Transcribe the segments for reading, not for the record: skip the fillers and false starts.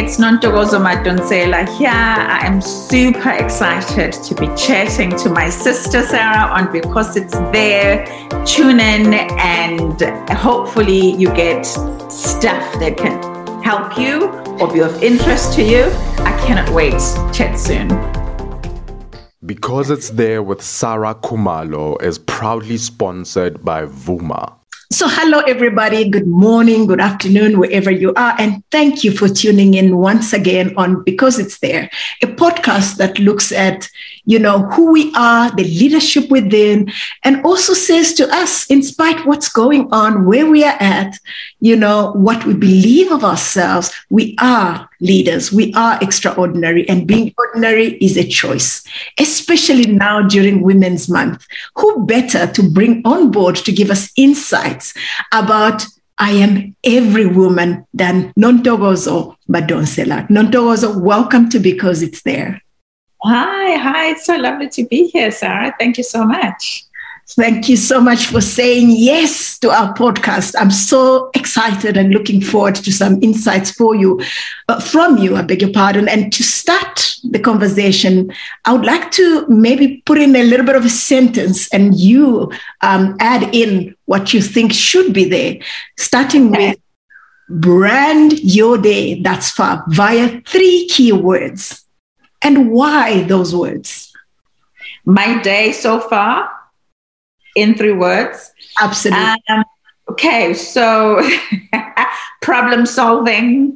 It's Nontokozo Madonsela here. I am super excited to be chatting to my sister Sarah on Because It's There. Tune in and hopefully you get stuff that can help you or be of interest to you. I cannot wait. Chat soon. Because It's There with Sarah Khumalo is proudly sponsored by Vuma. So hello, everybody. Good morning, good afternoon, wherever you are. And thank you for tuning in once again on Because It's There, a podcast that looks at, who we are, the leadership within, and also says to us, in spite of what's going on, where we are at, what we believe of ourselves, we are leaders. We are extraordinary, and being ordinary is a choice, especially now during Women's Month. Who better to bring on board to give us insights about I am every woman than Nontokozo Madonsela. Nontokozo, welcome to Because It's There. Hi. It's so lovely to be here, Sarah. Thank you so much. Thank you so much for saying yes to our podcast. I'm so excited and looking forward to some insights from you, I beg your pardon. And to start the conversation, I would like to maybe put in a little bit of a sentence and you add in what you think should be there, starting with brand your day thus far via 3 key words. And why those words? My day so far? In 3 words? Absolutely. Okay, so problem solving,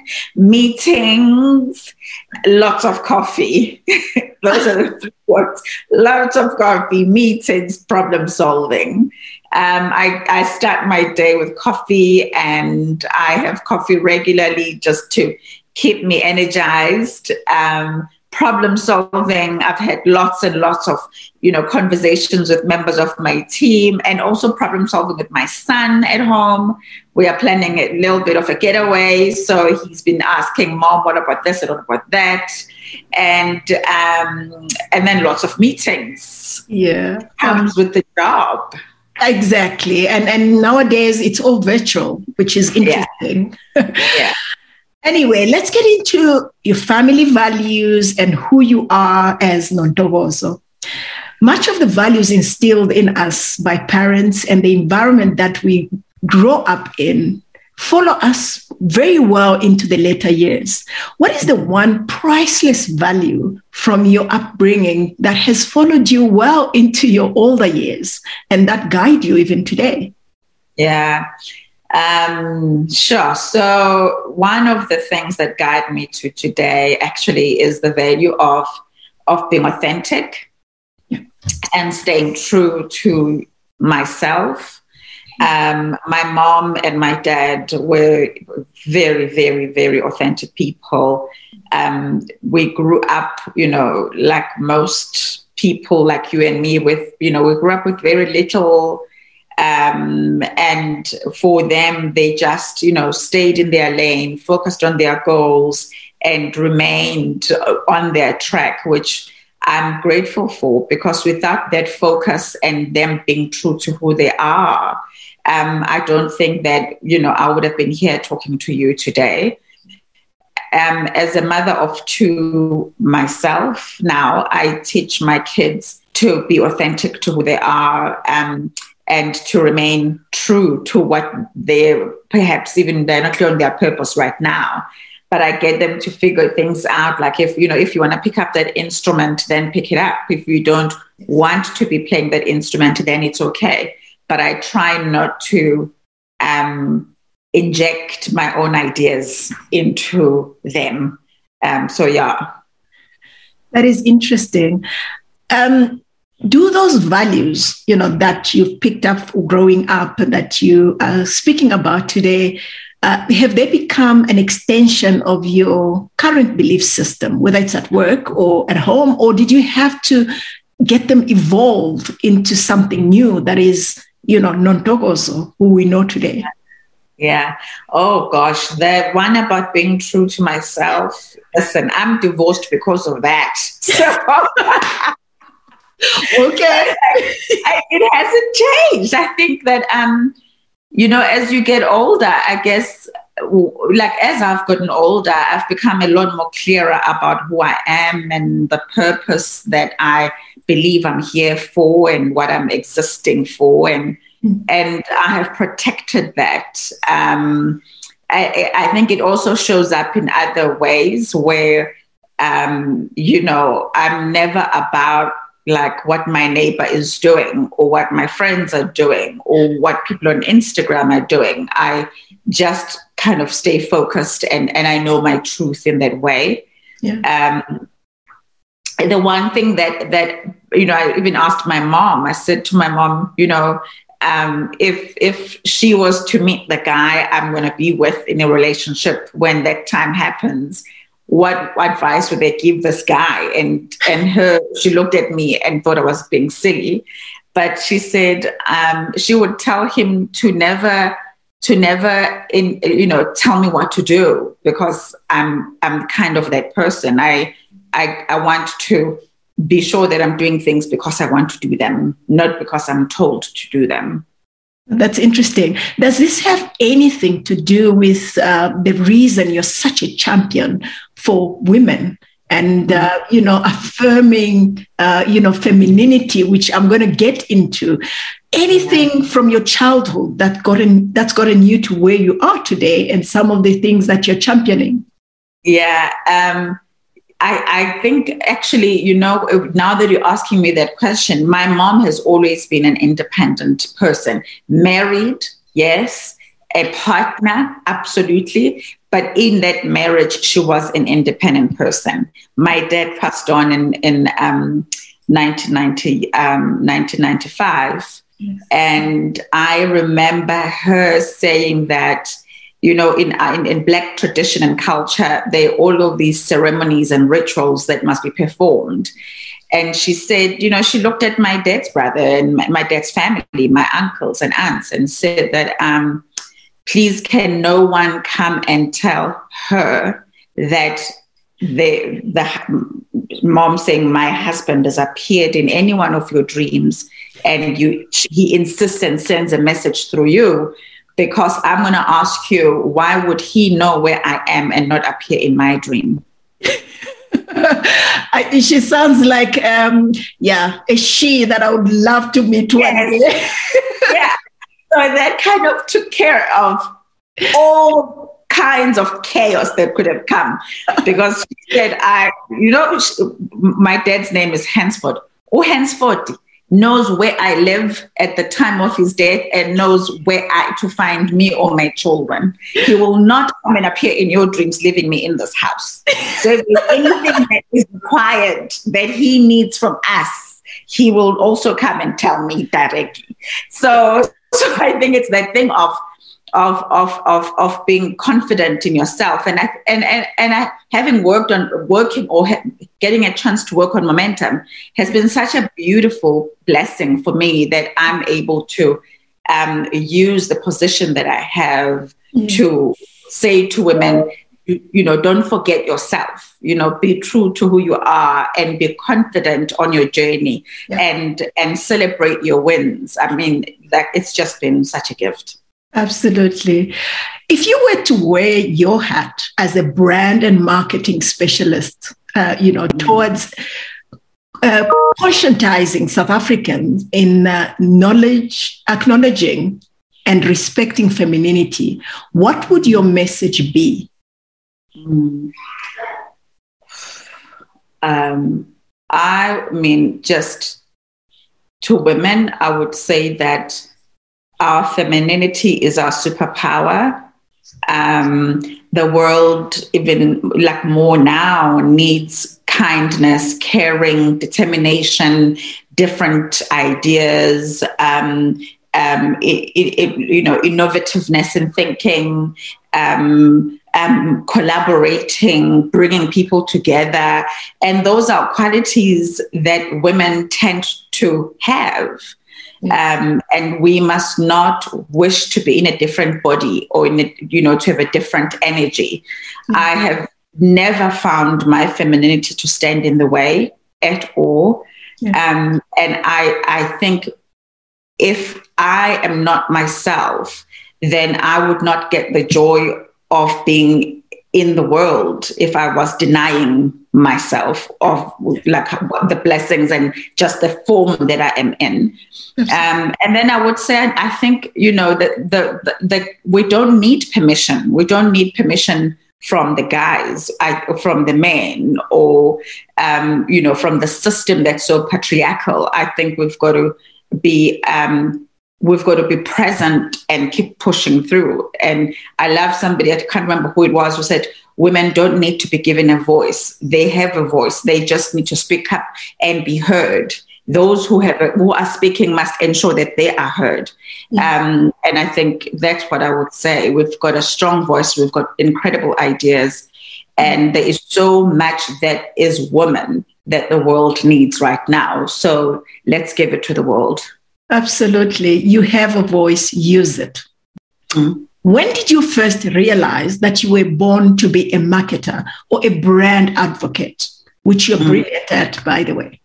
meetings, lots of coffee. Those are the 3 words. Lots of coffee, meetings, problem solving. I start my day with coffee, and I have coffee regularly just to keep me energized. Problem solving. I've had lots and lots of, conversations with members of my team, and also problem solving with my son at home. We are planning a little bit of a getaway. So he's been asking, Mom, what about this and what about that? And then lots of meetings. Yeah. Comes with the job. Exactly. And nowadays it's all virtual, which is interesting. Yeah. Anyway, let's get into your family values and who you are as Nontokozo. Much of the values instilled in us by parents and the environment that we grow up in follow us very well into the later years. What is the one priceless value from your upbringing that has followed you well into your older years and that guide you even today? Yeah. Sure. So one of the things that guide me to today actually is the value of being authentic and staying true to myself. My mom and my dad were very, very, very authentic people. We grew up, like most people like you and me with, we grew up with very little. And for them, they just, stayed in their lane, focused on their goals, and remained on their track, which I'm grateful for, because without that focus and them being true to who they are, I don't think that, I would have been here talking to you today. As a mother of 2 myself now, I teach my kids to be authentic to who they are, and to remain true to what they're not clear on their purpose right now. But I get them to figure things out. Like if you want to pick up that instrument, then pick it up. If you don't want to be playing that instrument, then it's okay. But I try not to inject my own ideas into them. That is interesting. Do those values, that you've picked up growing up and that you are speaking about today, have they become an extension of your current belief system, whether it's at work or at home, or did you have to get them evolved into something new that is, Nontokozo, who we know today? Yeah. Oh, gosh. The one about being true to myself, listen, I'm divorced because of that. So... Okay. It hasn't changed. I think that, as you get older, I guess like as I've gotten older, I've become a lot more clearer about who I am and the purpose that I believe I'm here for and what I'm existing for. And I have protected that. I think it also shows up in other ways where, you know, I'm never about like what my neighbor is doing or what my friends are doing or what people on Instagram are doing. I just kind of stay focused and I know my truth in that way. Yeah. The one thing that, you know, I even asked my mom, I said to my mom, you know, if she was to meet the guy I'm going to be with in a relationship when that time happens, what advice would they give this guy? And she looked at me and thought I was being silly, but she said she would tell him to never tell me what to do, because I'm kind of that person. I want to be sure that I'm doing things because I want to do them, not because I'm told to do them. That's interesting. Does this have anything to do with the reason you're such a champion for women and, affirming, femininity, which I'm going to get into? Anything from your childhood that's gotten you to where you are today and some of the things that you're championing? Yeah. I think actually, you know, now that you're asking me that question, my mom has always been an independent person. Married, yes. A partner, absolutely. But in that marriage, she was an independent person. My dad passed on in 1995. Yes. And I remember her saying that, you know, in Black tradition and culture, there are all of these ceremonies and rituals that must be performed. And she said, you know, she looked at my dad's brother and my dad's family, my uncles and aunts, and said that, please can no one come and tell her that the mom saying my husband has appeared in any one of your dreams and he insists and sends a message through you, because I'm going to ask you, why would he know where I am and not appear in my dream? She sounds like, a she that I would love to meet one day. Yeah. So that kind of took care of all kinds of chaos that could have come, because she said, my dad's name is Hansford. Oh, Hansford knows where I live at the time of his death and knows where to find me or my children. He will not come and appear in your dreams leaving me in this house. So if there's anything that is required that he needs from us, he will also come and tell me directly. So I think it's that thing of being confident in yourself, and having getting a chance to work on momentum has been such a beautiful blessing for me, that I'm able to use the position that I have to say to women, you know, don't forget yourself, you know, be true to who you are and be confident on your journey, and celebrate your wins. I mean, it's just been such a gift. Absolutely. If you were to wear your hat as a brand and marketing specialist, towards conscientizing South Africans in knowledge, acknowledging and respecting femininity, what would your message be? I mean, just to women, I would say that our femininity is our superpower. The world, even like more now, needs kindness, caring, determination, different ideas, innovativeness in thinking, collaborating, bringing people together. And those are qualities that women tend to have. And we must not wish to be in a different body or to have a different energy. Mm-hmm. I have never found my femininity to stand in the way at all. Yeah. And I think if I am not myself, then I would not get the joy being in the world if I was denying myself of like the blessings and just the form that I am in. And then I would say, I think, you know, that we don't need permission. We don't need permission from the guys, from the men, or, you know, from the system that's so patriarchal. I think we've got to be present and keep pushing through. And I love somebody, I can't remember who it was, who said, women don't need to be given a voice. They have a voice. They just need to speak up and be heard. Those who are speaking must ensure that they are heard. And I think that's what I would say. We've got a strong voice. We've got incredible ideas. And there is so much that is woman that the world needs right now. So let's give it to the world. Absolutely. You have a voice, use it. Mm-hmm. When did you first realize that you were born to be a marketer or a brand advocate, which you're brilliant at, by the way?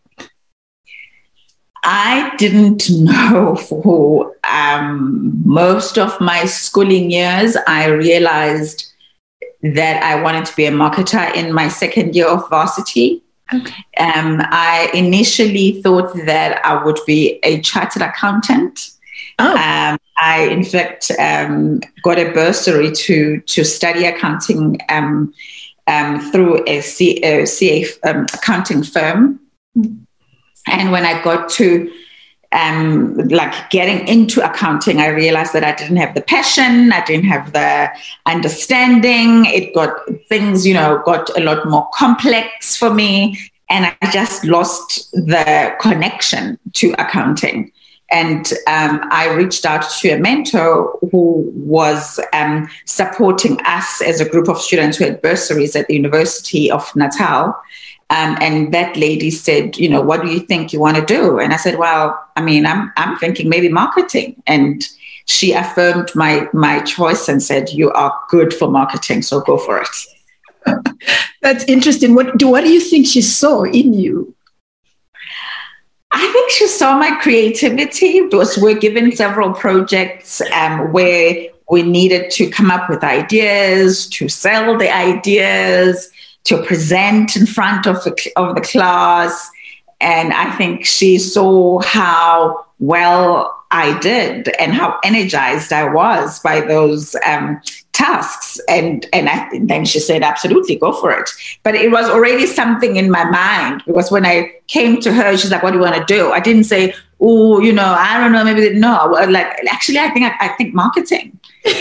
I didn't know for most of my schooling years. I realized that I wanted to be a marketer in my second year of varsity. Okay. I initially thought that I would be a chartered accountant. Oh. I, in fact, got a bursary to study accounting through a CA accounting firm. Mm. And when I got to like getting into accounting, I realized that I didn't have the passion, I didn't have the understanding. It got things, you know, got a lot more complex for me. And I just lost the connection to accounting. And I reached out to a mentor who was supporting us as a group of students who had bursaries at the University of Natal. And that lady said, you know, what do you think you want to do? And I said, well, I mean, I'm thinking maybe marketing. And she affirmed my choice and said, you are good for marketing, so go for it. That's interesting. What do you think she saw in you? I think she saw my creativity. We're given several projects where we needed to come up with ideas, to sell the ideas, to present in front of the class. And I think she saw how well I did and how energized I was by those tasks. And then she said, absolutely, go for it. But it was already something in my mind, because when I came to her, she's like, what do you want to do? I didn't say, oh, you know, I don't know, maybe no. Like, actually, I think marketing.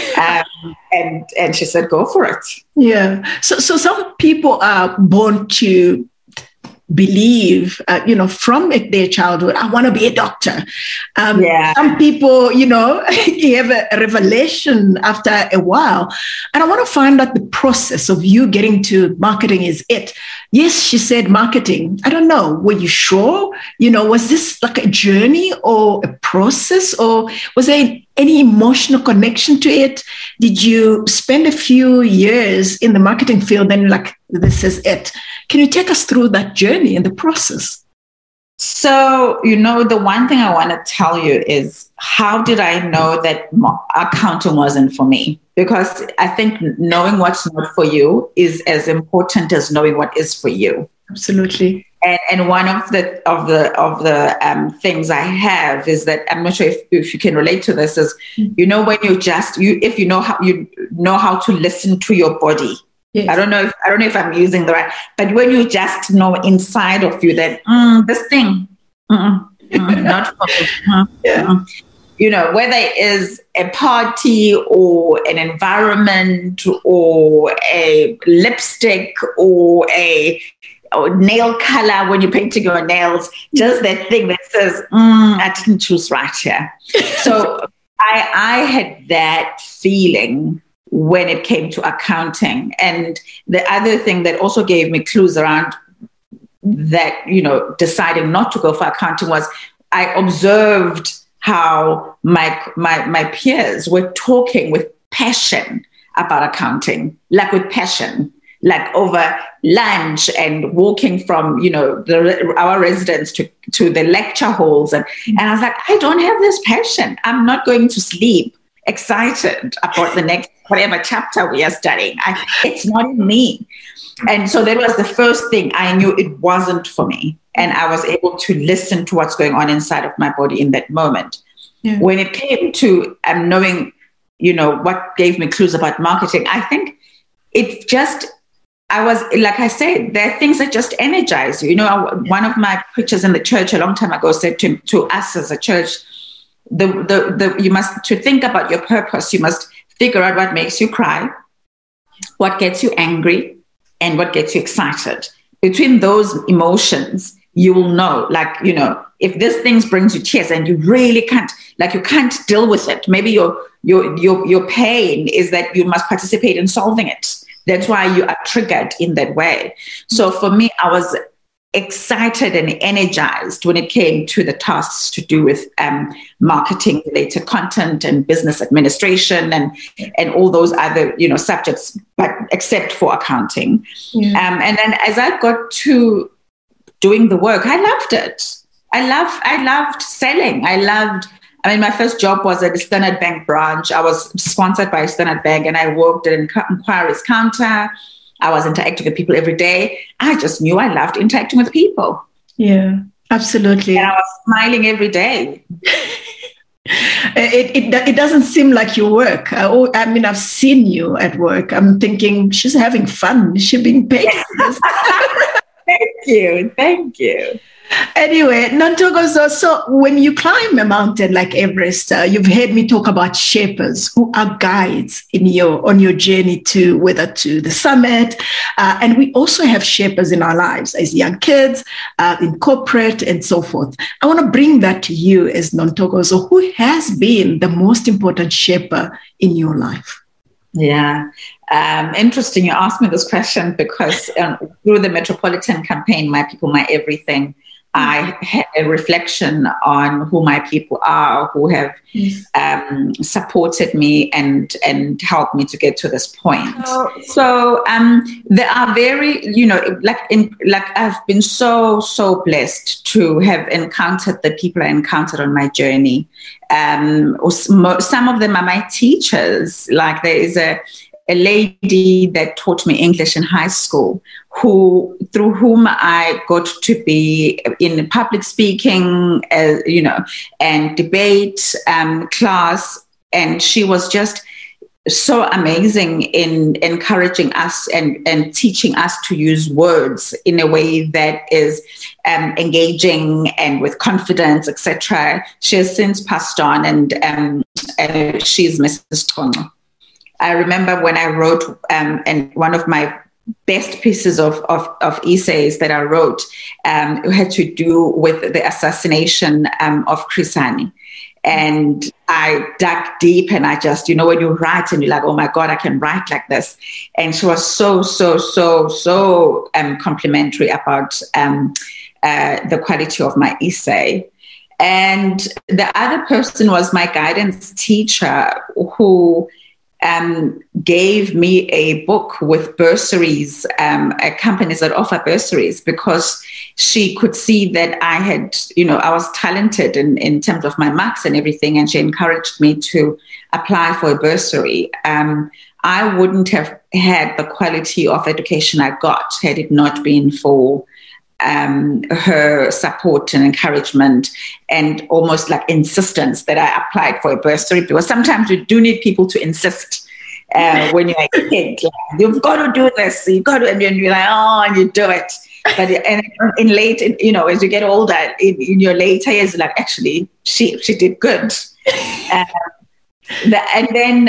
And she said, go for it. Yeah. So some people are born to believe, from their childhood, I want to be a doctor. Some people, have a revelation after a while. And I want to find out the process of you getting to marketing is it. Yes, she said marketing. I don't know. Were you sure? Was this like a journey or a process, or was there any emotional connection to it? Did you spend a few years in the marketing field and like, this is it? Can you take us through that journey and the process? So, the one thing I want to tell you is, how did I know that accounting wasn't for me? Because I think knowing what's not for you is as important as knowing what is for you. Absolutely. And one of the things I have is that, I'm not sure if you can relate to this, is when if you know how to listen to your body. Yes. I don't know if I'm using the right, but when you just know inside of you that this thing, not for me. Yeah. Whether it is a party or an environment or a lipstick or a nail color when you're painting your nails, just that thing that says, I didn't choose right here. So I had that feeling when it came to accounting. And the other thing that also gave me clues around that, deciding not to go for accounting was I observed how my peers were talking with passion about accounting, like with passion, like over lunch and walking from, our residence to the lecture halls. And I was like, I don't have this passion. I'm not going to sleep excited about the next whatever chapter we are studying. It's not in me. And so that was the first thing. I knew it wasn't for me. And I was able to listen to what's going on inside of my body in that moment. Yeah. When it came to knowing, what gave me clues about marketing, I think I was, like I said, there are things that just energize you. One of my preachers in the church a long time ago said to us as a church, you must, to think about your purpose, you must figure out what makes you cry, what gets you angry, and what gets you excited. Between those emotions, you will know, if this thing brings you tears and you really can't deal with it. Maybe your pain is that you must participate in solving it. That's why you are triggered in that way. So for me, I was excited and energized when it came to the tasks to do with marketing related content and business administration and all those other subjects, but except for accounting. Yeah. And then as I got to doing the work, I loved it. I loved selling. My first job was at the Standard Bank branch. I was sponsored by Standard Bank and I worked at an inquiries counter. I was interacting with people every day. I just knew I loved interacting with people. Yeah, absolutely. And I was smiling every day. It doesn't seem like you work. I've seen you at work. I'm thinking she's having fun. Is she being paid for this? Thank you. Anyway, Nontokozo, so when you climb a mountain like Everest, you've heard me talk about Sherpas who are guides on your journey to the summit. And we also have Sherpas in our lives as young kids, in corporate and so forth. I want to bring that to you as Nontokozo. Who has been the most important Sherpa in your life? Yeah. Interesting you asked me this question because through the Metropolitan campaign, My People, My Everything, I had a reflection on who my people are, who have supported me and helped me to get to this point. So there are very, I've been so blessed to have encountered the people I encountered on my journey. Some of them are my teachers. Like there is a lady that taught me English in high school, through whom I got to be in public speaking, and debate class. And she was just so amazing in encouraging us and teaching us to use words in a way that is engaging and with confidence, etc. She has since passed on, and she's Mrs. Tongo. I remember when I wrote, and one of my best pieces of essays that I wrote had to do with the assassination of Chris Hani. And I dug deep and I just, when you write and you're like, oh my God, I can write like this. And she was so complimentary about the quality of my essay. And the other person was my guidance teacher who gave me a book with bursaries, companies that offer bursaries, because she could see that I had, I was talented in terms of my marks and everything, and she encouraged me to apply for a bursary. I wouldn't have had the quality of education I got had it not been for her support and encouragement and almost like insistence that I applied for a bursary, because sometimes you do need people to insist when you're a kid. Like, you've got to do this, you've got to, and you're like, oh, and you do it. But in late, as you get older, in your later years, like, actually, she did good. And then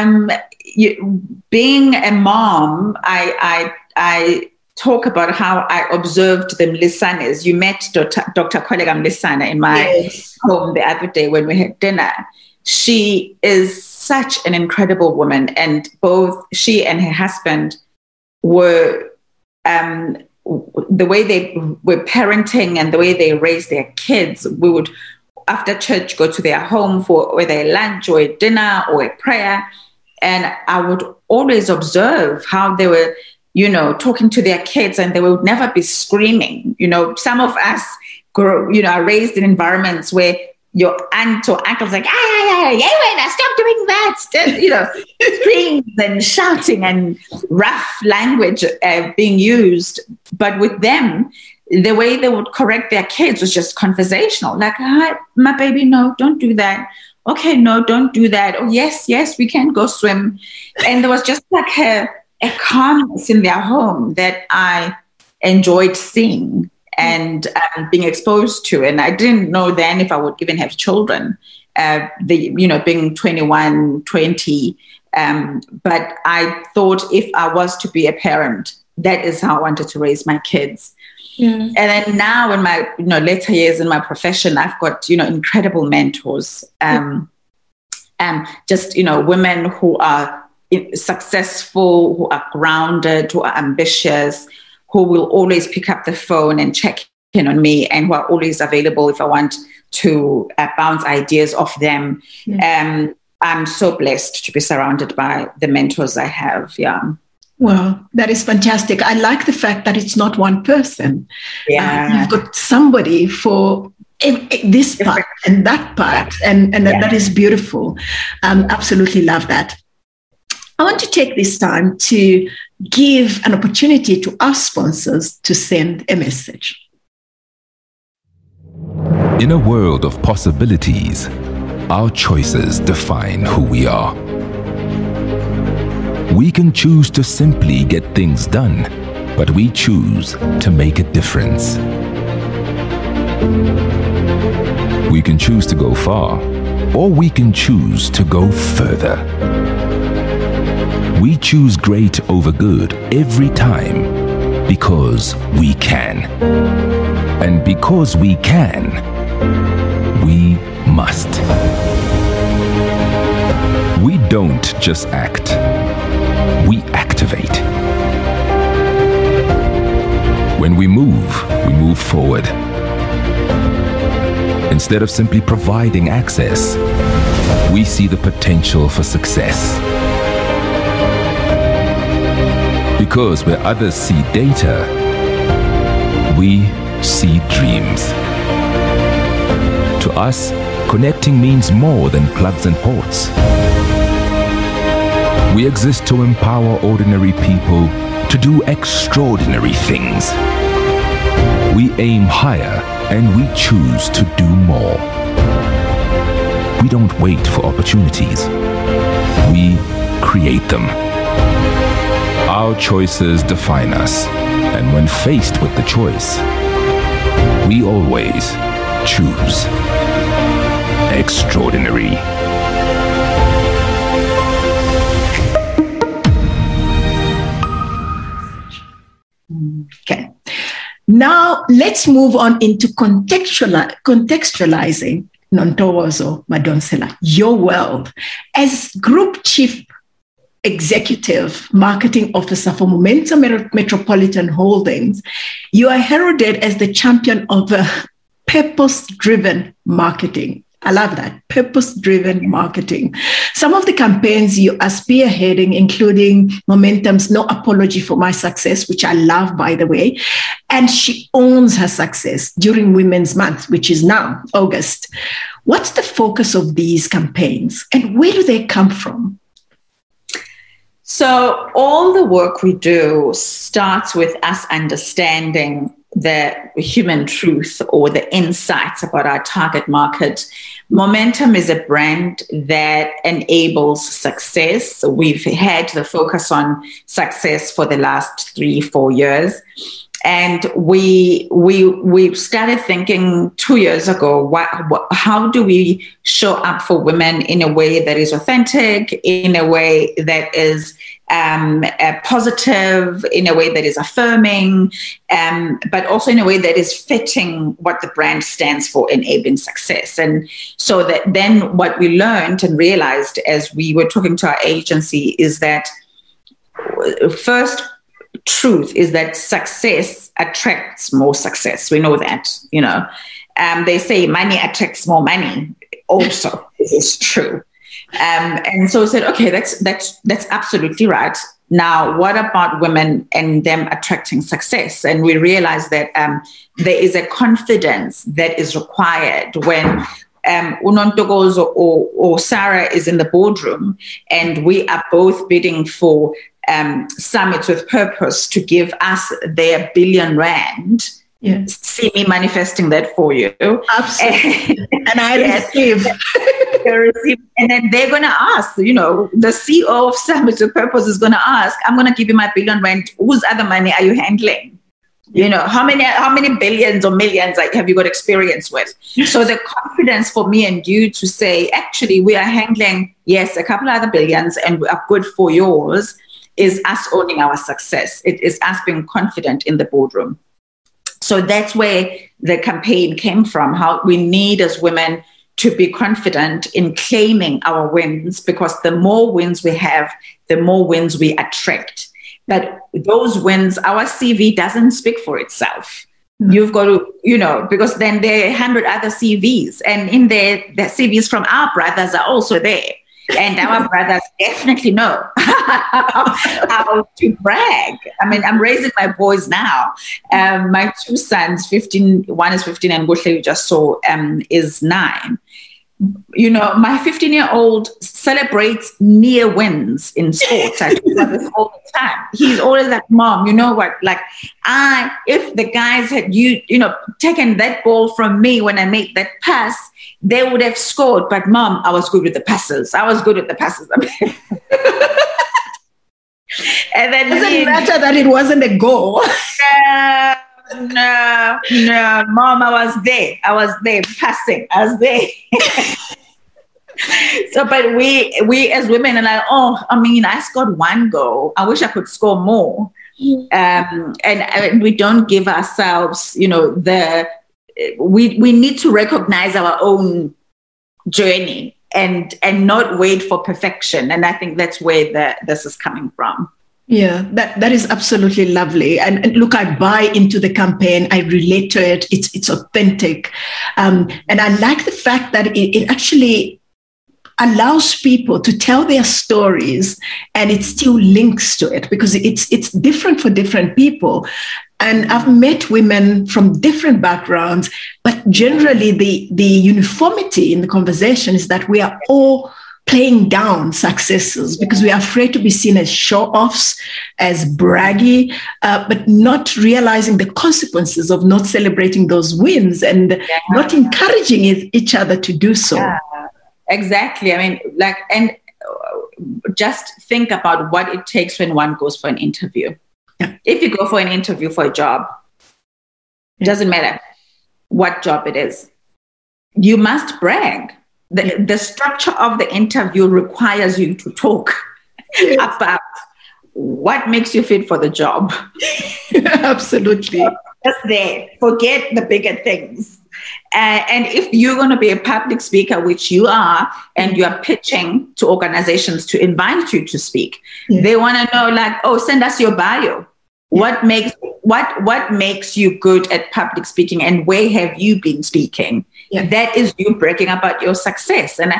being a mom, I talk about how I observed the Mlisanes. You met Dr. Kollega Mlisana in my home the other day when we had dinner. She is such an incredible woman, and both she and her husband were, the way they were parenting and the way they raised their kids. We would, after church, go to their home for whether a lunch or a dinner or a prayer, and I would always observe how they were, talking to their kids, and they would never be screaming. Some of us are raised in environments where your aunt or uncle's like, stop doing that. Screams and shouting and rough language being used. But with them, the way they would correct their kids was just conversational. Like, hi, my baby, no, don't do that. Okay, no, don't do that. Oh, yes, we can go swim. And there was just like a calmness in their home that I enjoyed seeing and being exposed to. And I didn't know then if I would even have children, being 21, 20. But I thought if I was to be a parent, that is how I wanted to raise my kids. Yeah. And then now in my later years in my profession, I've got, incredible mentors, just, women who are successful, who are grounded, who are ambitious, who will always pick up the phone and check in on me, and who are always available if I want to bounce ideas off them. Yeah. I'm so blessed to be surrounded by the mentors I have. Yeah. Well, that is fantastic. I like the fact that it's not one person. Yeah. You've got somebody for this part and that part, and that is beautiful. Absolutely love that. I want to take this time to give an opportunity to our sponsors to send a message. In a world of possibilities, our choices define who we are. We can choose to simply get things done, but we choose to make a difference. We can choose to go far, or we can choose to go further. We choose great over good every time because we can. And because we can, we must. We don't just act, we activate. When we move forward. Instead of simply providing access, we see the potential for success. Because where others see data, we see dreams. To us, connecting means more than plugs and ports. We exist to empower ordinary people to do extraordinary things. We aim higher and we choose to do more. We don't wait for opportunities. We create them. Our choices define us, and when faced with the choice, we always choose extraordinary. Okay. Now let's move on into contextualizing Nontokozo Madonsela, your world. As Group Chief Executive Marketing Officer for Momentum Metropolitan Holdings, you are heralded as the champion of purpose-driven marketing. I love that, purpose-driven marketing. Some of the campaigns you are spearheading, including Momentum's No Apology for My Success, which I love, by the way, and She Owns Her Success during Women's Month, which is now August. What's the focus of these campaigns, and where do they come from? So all the work we do starts with us understanding the human truth or the insights about our target market. Momentum is a brand that enables success. We've had the focus on success for the last 3-4 years. And we started thinking 2 years ago, how do we show up for women in a way that is authentic, in a way that is positive, in a way that is affirming, but also in a way that is fitting what the brand stands for, enabling success. And so that then what we learned and realized as we were talking to our agency is that first truth is that success attracts more success. We know that, they say money attracts more money. Also, this is true. And so we said, okay, that's absolutely right. Now, what about women and them attracting success? And we realized that there is a confidence that is required when Unontokozo or Sarah is in the boardroom, and we are both bidding for Summits with Purpose to give us their R1 billion. Yes. See me manifesting that for you. Absolutely. And I receive. And then they're going to ask, the CEO of Summits with Purpose is going to ask, I'm going to give you my R1 billion. Whose other money are you handling? How many billions or millions have you got experience with? So the confidence for me and you to say, actually, we are handling, yes, a couple other billions and we are good for yours, is us owning our success. It is us being confident in the boardroom. So that's where the campaign came from, how we need as women to be confident in claiming our wins, because the more wins we have, the more wins we attract. But those wins, our CV doesn't speak for itself. You've got to, because then there are 100 other CVs, and in there, the CVs from our brothers are also there. And our brothers definitely know how to brag. I mean, I'm raising my boys now. My two sons, 15, one is 15, and Buhle, you just saw, is 9. My 15-year-old celebrates near wins in sports. I do this all the time. He's always like, Mom, you know what? Like, if the guys had taken that ball from me when I made that pass, they would have scored. But Mom, I was good with the passes. I mean, and then doesn't matter that it wasn't a goal. No, Mom, I was there passing. I was there. So, but we as women are like, I scored 1 goal. I wish I could score more. And we don't give ourselves, we need to recognize our own journey and not wait for perfection. And I think that's where this is coming from. Yeah, that is absolutely lovely. And look, I buy into the campaign. I relate to it. It's authentic. And I like the fact that it actually allows people to tell their stories, and it still links to it, because it's different for different people. And I've met women from different backgrounds, but generally the uniformity in the conversation is that we are all playing down successes because we are afraid to be seen as show-offs, as braggy, but not realizing the consequences of not celebrating those wins and not encouraging each other to do so. Yeah, exactly. I mean, and just think about what it takes when one goes for an interview. Yeah. If you go for an interview for a job, it doesn't matter what job it is, you must brag. The structure of the interview requires you to talk about what makes you fit for the job. Absolutely. Just there. Forget the bigger things. And if you're going to be a public speaker, which you are, and you are pitching to organizations to invite you to speak, they want to know, send us your bio. What makes you good at public speaking, and where have you been speaking? Yeah. That is you bragging about your success. And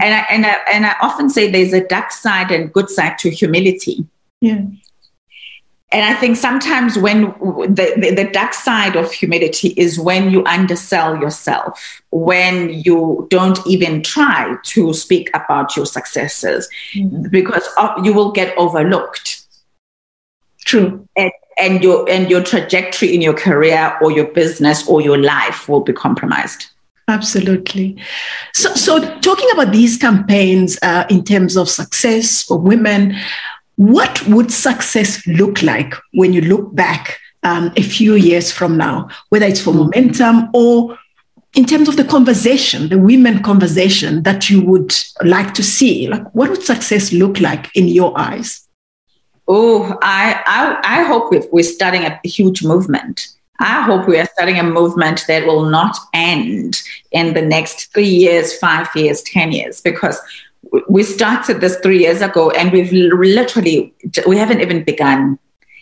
I often say there's a dark side and good side to humility. Yeah. And I think sometimes when the dark side of humility is when you undersell yourself, when you don't even try to speak about your successes, because you will get overlooked. True. And your trajectory in your career or your business or your life will be compromised. Absolutely. So talking about these campaigns in terms of success for women, what would success look like when you look back a few years from now, whether it's for momentum or in terms of the conversation, the women conversation that you would like to see? Like, what would success look like in your eyes? Oh, I hope we're starting a huge movement. I hope we are starting a movement that will not end in the next 3 years, 5 years, 10 years, because we started this 3 years ago and we haven't even begun.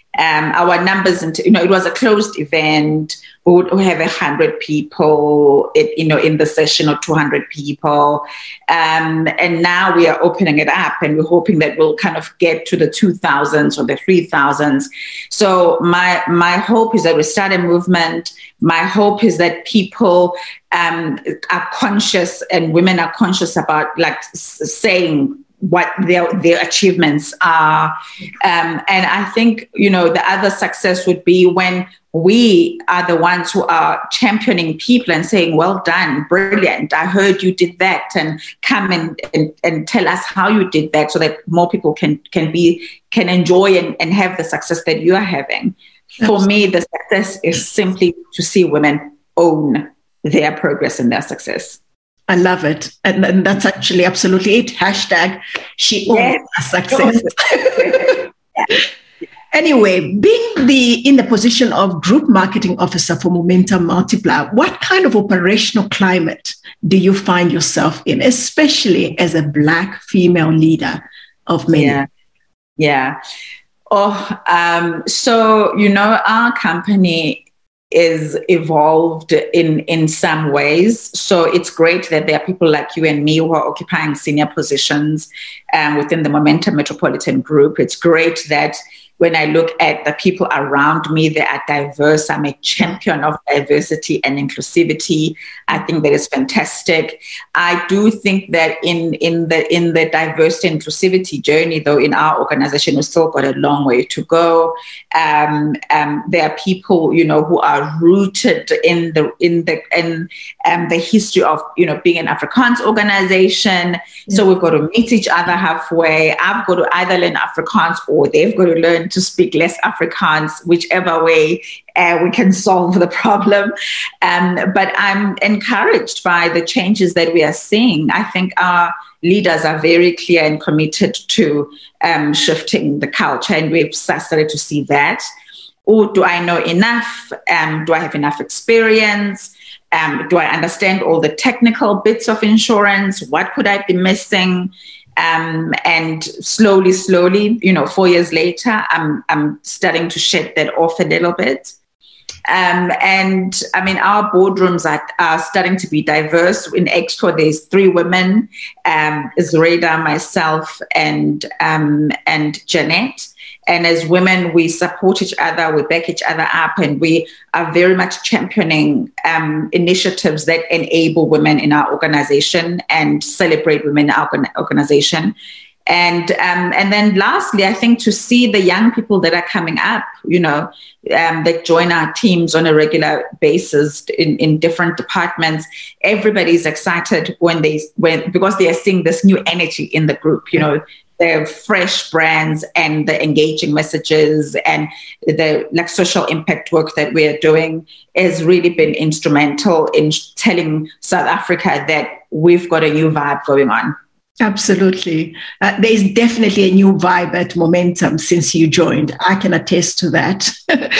Our numbers, it was a closed event. We would have 100 people, in the session, or 200 people. And now we are opening it up, and we're hoping that we'll kind of get to the 2,000s or the 3,000s. So my hope is that we start a movement. My hope is that people are conscious, and women are conscious about saying what their achievements are. And I think, the other success would be when we are the ones who are championing people and saying, well done, brilliant, I heard you did that, and come and tell us how you did that, so that more people can enjoy and have the success that you are having. For me, the success is simply to see women own their progress and their success. I love it. And that's actually absolutely it. Hashtag she owns her success. Anyway, being in the position of Group Marketing Officer for Momentum Multiplier, what kind of operational climate do you find yourself in, especially as a Black female leader of many? Yeah. So, our company is evolved in some ways. So it's great that there are people like you and me who are occupying senior positions within the Momentum Metropolitan Group. It's great that when I look at the people around me, they are diverse. I'm a champion of diversity and inclusivity. I think that is fantastic. I do think that in the diversity and inclusivity journey, though, in our organization, we've still got a long way to go. There are people, who are rooted in the history of, being an Afrikaans organization. So we've got to meet each other halfway. I've got to either learn Afrikaans, or they've got to learn to speak less Afrikaans, whichever way we can solve the problem. But I'm encouraged by the changes that we are seeing. I think our leaders are very clear and committed to shifting the culture, and we've started to see that. Or do I know enough? Do I have enough experience? Do I understand all the technical bits of insurance? What could I be missing? And slowly, 4 years later, I'm starting to shed that off a little bit. And I mean, our boardrooms are starting to be diverse. In Exco, there's 3 women, Zureda, myself, and Jeanette. And as women, we support each other, we back each other up, and we are very much championing initiatives that enable women in our organization and celebrate women in our organization. And then lastly, I think to see the young people that are coming up, that join our teams on a regular basis in different departments, everybody's excited because they are seeing this new energy in the group, the fresh brands and the engaging messages and the social impact work that we are doing has really been instrumental in telling South Africa that we've got a new vibe going on. Absolutely. There's definitely a new vibe at Momentum since you joined. I can attest to that.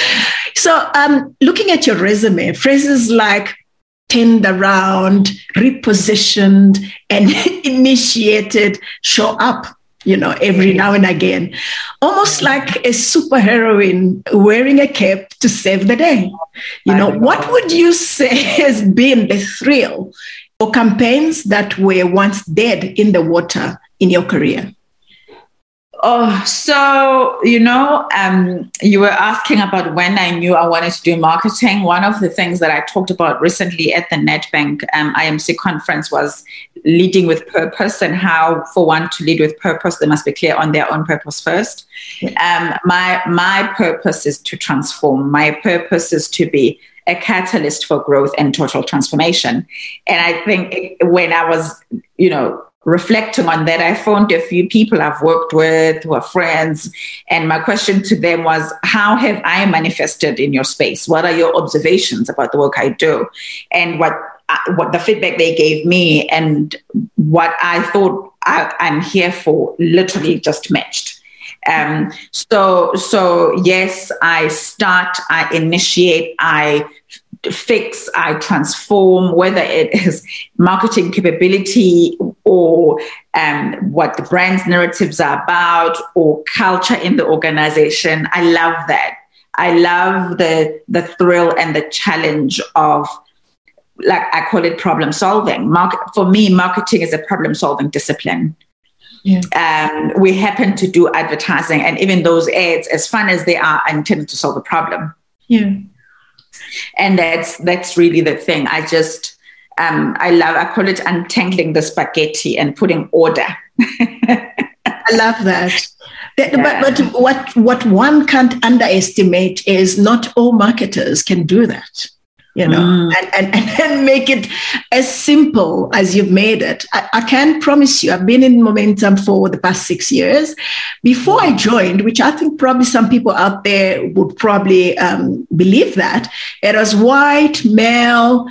So looking at your resume, phrases like turned around, repositioned, and initiated show up, every now and again, almost like a superheroine wearing a cape to save the day. What would you say has been the thrill or campaigns that were once dead in the water in your career? So, you were asking about when I knew I wanted to do marketing. One of the things that I talked about recently at the Nedbank IMC conference was leading with purpose, and how for one to lead with purpose, they must be clear on their own purpose first. My purpose is to transform. My purpose is to be a catalyst for growth and total transformation. And I think when I was, reflecting on that, I found a few people I've worked with who are friends. And my question to them was, how have I manifested in your space? What are your observations about the work I do? And what the feedback they gave me and what I thought I'm here for literally just matched. So yes, I start, I initiate, I fix, I transform, whether it is marketing capability or what the brand's narratives are about, or culture in the organization. I love that. I love the thrill and the challenge of, like I call it, problem solving. For me, marketing is a problem solving discipline. Yeah. We happen to do advertising, and even those ads, as fun as they are intended to solve a problem. Yeah. And that's really the thing. I call it untangling the spaghetti and putting order. I love that. But what one can't underestimate is not all marketers can do that, and make it as simple as you've made it. I can promise you, I've been in Momentum for the past 6 years. Before I joined, which I think probably some people out there would probably believe that, it was white, male,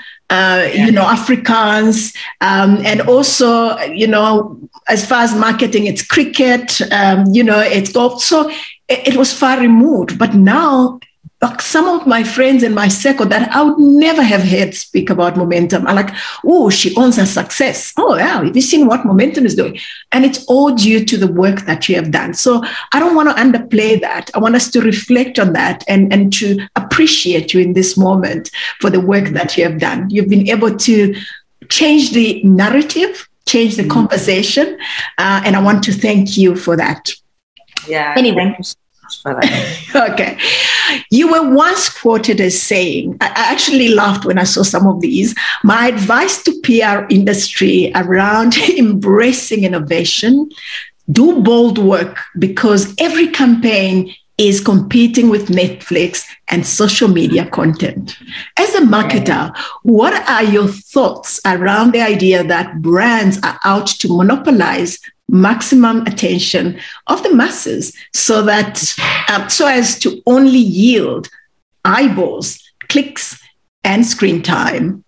Africans, and also, as far as marketing, it's cricket, it's golf. So it was far removed. But now, like some of my friends in my circle that I would never have heard speak about Momentum are like, oh, she owns her success. Oh, wow, have you seen what Momentum is doing? And it's all due to the work that you have done. So I don't want to underplay that. I want us to reflect on that and to appreciate you in this moment for the work that you have done. You've been able to change the narrative, change the conversation, and I want to thank you for that. Yeah. Anyway. For that. Okay. You were once quoted as saying, I actually laughed when I saw some of these, my advice to PR industry around embracing innovation, do bold work, because every campaign is competing with Netflix and social media content. As a marketer, what are your thoughts around the idea that brands are out to monopolize maximum attention of the masses so that so as to only yield eyeballs, clicks, and screen time?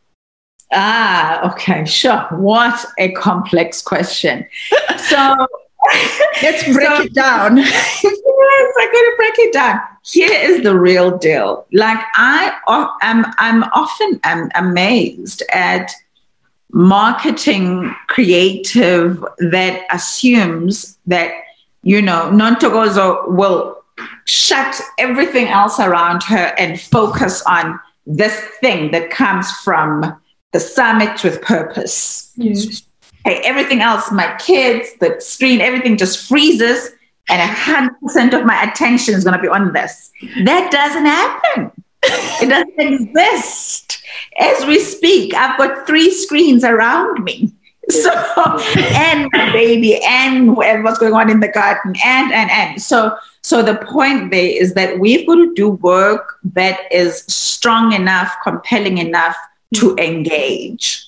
Okay, sure. What a complex question. So let's break it down. Yes, I'm going to break it down. Here is the real deal. Like I'm often amazed at marketing creative that assumes that, Nontogozo will shut everything else around her and focus on this thing that comes from the summit with purpose. Yes. Hey, everything else, my kids, the screen, everything just freezes, and 100% of my attention is going to be on this. That doesn't happen. It doesn't exist. As we speak, I've got 3 screens around me. So, and my baby, and what's going on in the garden, and. So the point there is that we've got to do work that is strong enough, compelling enough to engage.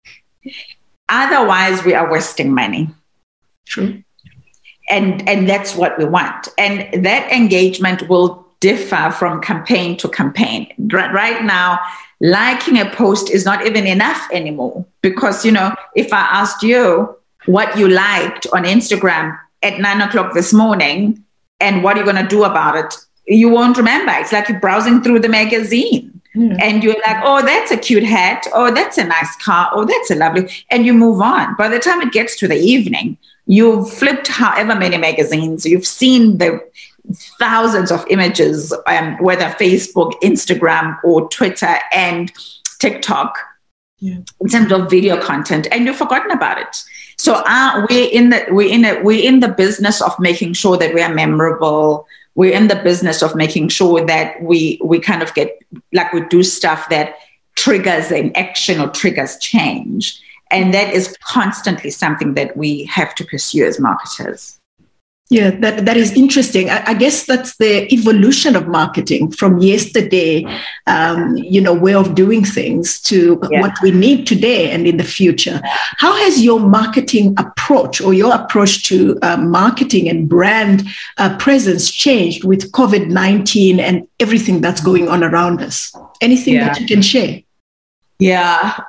Otherwise, we are wasting money. True. And that's what we want. And that engagement will differ from campaign to campaign. Right now, liking a post is not even enough anymore, because, if I asked you what you liked on Instagram at 9:00 this morning and what are you going to do about it, you won't remember. It's like you're browsing through the magazine and you're like, oh, that's a cute hat. Oh, that's a nice car. Oh, that's a lovely, and you move on. By the time it gets to the evening, you've flipped however many magazines, you've seen the thousands of images, whether Facebook, Instagram, or Twitter and TikTok, in terms of video content, and you've forgotten about it. So we're in the business of making sure that we are memorable. We're in the business of making sure that we kind of get, like, we do stuff that triggers an action or triggers change. And that is constantly something that we have to pursue as marketers. Yeah, that is interesting. I guess that's the evolution of marketing from yesterday, way of doing things to what we need today and in the future. How has your marketing approach or your approach to marketing and brand presence changed with COVID-19 and everything that's going on around us? Anything that you can share? Yeah.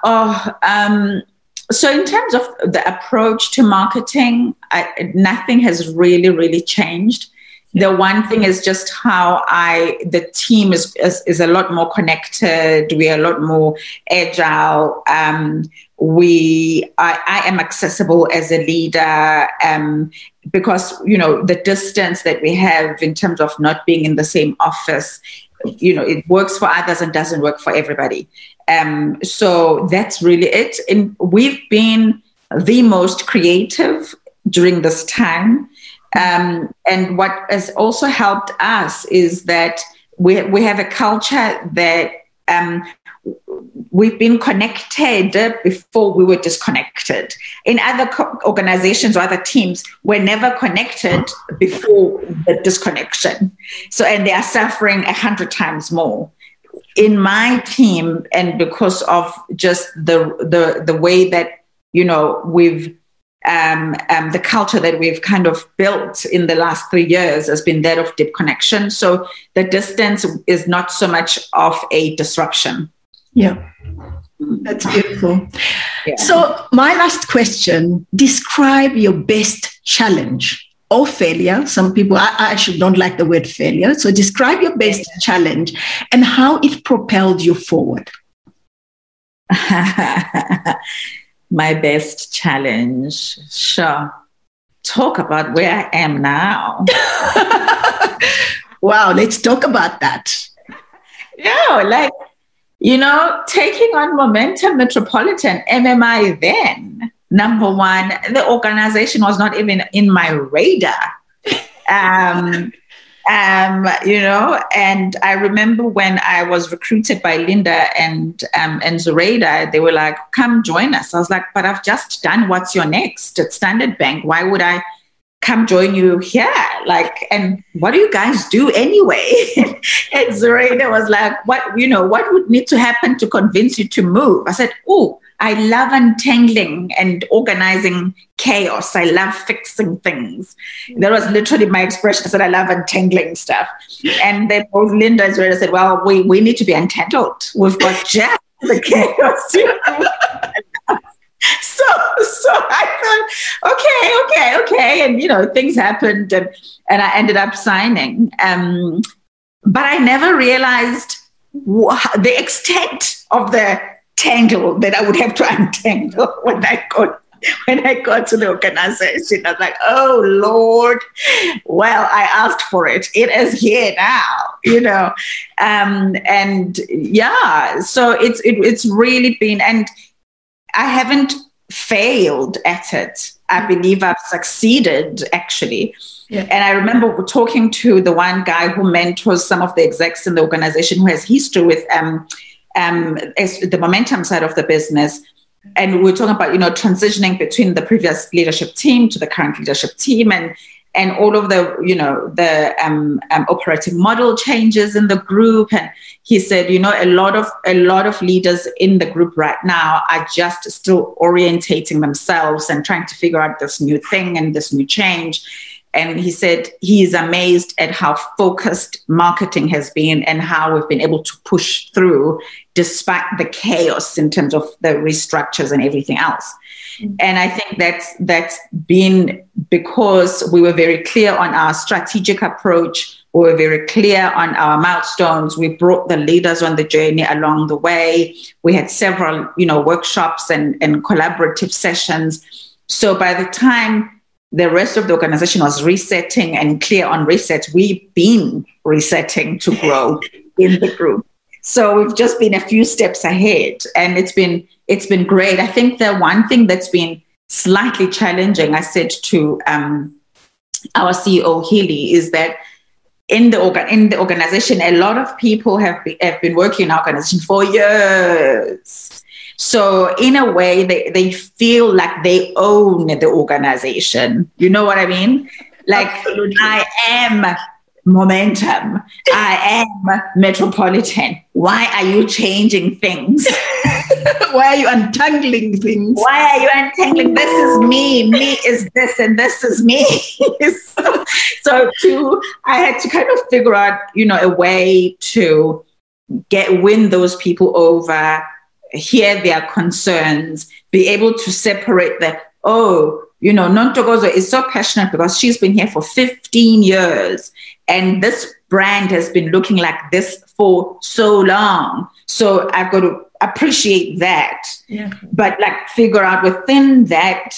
So in terms of the approach to marketing, nothing has really, really changed. The one thing is just how the team is a lot more connected. We are a lot more agile. I am accessible as a leader because, the distance that we have in terms of not being in the same office, it works for others and doesn't work for everybody. So that's really it. And we've been the most creative during this time. And what has also helped us is that we have a culture that we've been connected before we were disconnected. In other organizations or other teams, we're never connected before the disconnection. So, and they are suffering 100 times more. In my team, and because of just the way that, we've the culture that we've kind of built in the last 3 years has been that of deep connection. So the distance is not so much of a disruption. Yeah, that's beautiful. Yeah. So my last question, describe your best challenge or failure. Some people, I actually don't like the word failure. So describe your best challenge and how it propelled you forward. My best challenge. Sure. Talk about where I am now. Wow, let's talk about that. Taking on Momentum Metropolitan, MMI then, number one, the organization was not even in my radar. And I remember when I was recruited by Linda and Zoraida, they were like, come join us. I was like, but I've just done What's Your Next at Standard Bank. Why would I come join you here? And what do you guys do anyway? And Zoraida was like, what would need to happen to convince you to move? I said, I love untangling and organizing chaos. I love fixing things. That was literally my expression. I said, I love untangling stuff. And then both Linda and Zoraida said, well, we need to be untangled. We've got just the chaos. So I thought, okay. And, things happened and I ended up signing. But I never realized the extent of the tangle that I would have to untangle when I got to the organization. I was like, oh Lord, well, I asked for it. It is here now, so it's really been, and I haven't failed at it. I believe I've succeeded, actually. Yeah. And I remember talking to the one guy who mentors some of the execs in the organization who has history with the momentum side of the business. And we're talking about, transitioning between the previous leadership team to the current leadership team and all of the, the operating model changes in the group. And he said, a lot of leaders in the group right now are just still orientating themselves and trying to figure out this new thing and this new change. And he said he is amazed at how focused marketing has been and how we've been able to push through despite the chaos in terms of the restructures and everything else. Mm-hmm. And I think that's been because we were very clear on our strategic approach. We were very clear on our milestones. We brought the leaders on the journey along the way. We had several, workshops and collaborative sessions. So by the time the rest of the organization was resetting and clear on resets, we've been resetting to grow in the group. So we've just been a few steps ahead, and it's been great. I think the one thing that's been slightly challenging, I said to our CEO Healy, is that in the organization, a lot of people have been working in our organization for years. So in a way, they feel like they own the organization. You know what I mean? Like, absolutely. I am Momentum. I am Metropolitan. Why are you changing things? Why are you untangling things? Why are you untangling? This is me. Me is this, and this is me. So I had to kind of figure out, a way to win those people over, hear their concerns, be able to separate Nontokozo is so passionate because she's been here for 15 years and this brand has been looking like this for so long. So I've got to appreciate that, but figure out within that,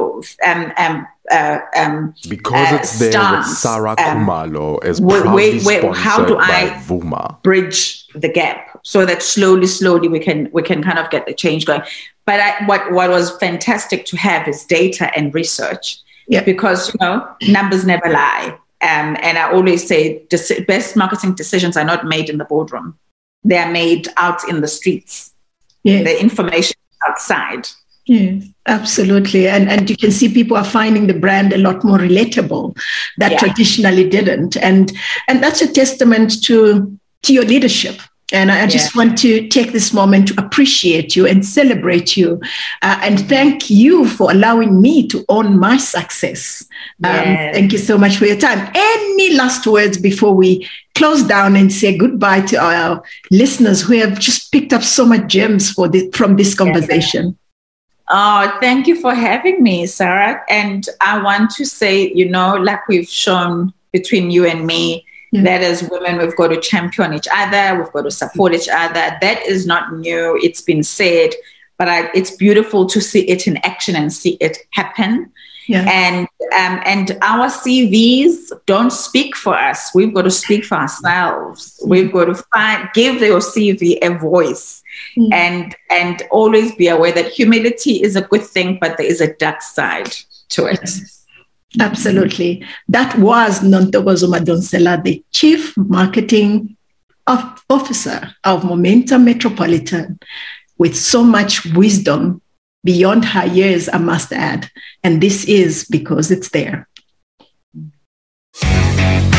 because it's there stance, with Sarah Khumalo as proudly sponsored by Vuma. Bridge the gap so that slowly we can kind of get the change going. But what was fantastic to have is data and research, because numbers never lie. And I always say best marketing decisions are not made in the boardroom; they are made out in the streets. Yes. The information outside. Yes, absolutely. And you can see people are finding the brand a lot more relatable that traditionally didn't, and that's a testament to your leadership. And I just want to take this moment to appreciate you and celebrate you and thank you for allowing me to own my success. Thank you so much for your time. Any last words before we close down and say goodbye to our listeners who have just picked up so much gems from this conversation? Oh, thank you for having me, Sarah. And I want to say, like we've shown between you and me, that as women, we've got to champion each other. We've got to support each other. That is not new. It's been said, but it's beautiful to see it in action and see it happen. Yeah. And our CVs don't speak for us. We've got to speak for ourselves. We've got to give your CV a voice, and always be aware that humility is a good thing, but there is a dark side to it. Yes. Absolutely. That was Nontokozo Madonsela, the Chief Marketing Officer of Momentum Metropolitan, with so much wisdom beyond her years, I must add. And this is because it's there.